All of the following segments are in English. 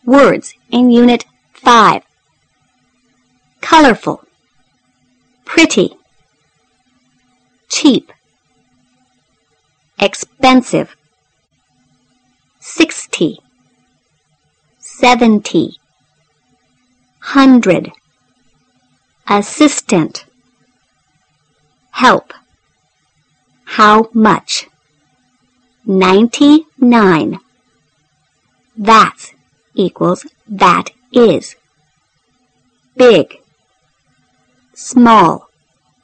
Words in Unit 5. Colorful, pretty, cheap, expensive, 60, 70, 100, assistant, help, how much, 99, that's equals that is, big, small,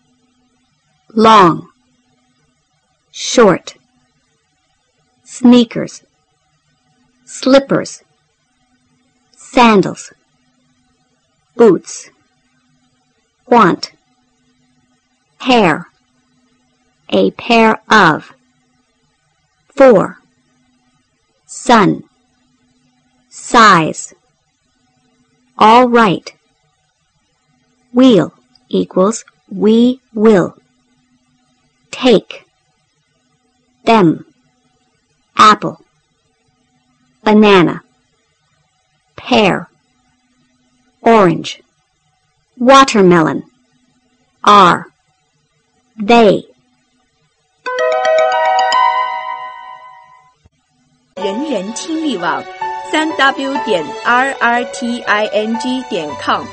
long, short, sneakers, slippers, sandals, boots, want, pair, a pair of, for, sun, size, all right, wheel equals we will, take, them, apple, banana, pear, orange, watermelon, are, they. 人人听力网3w.rrting.com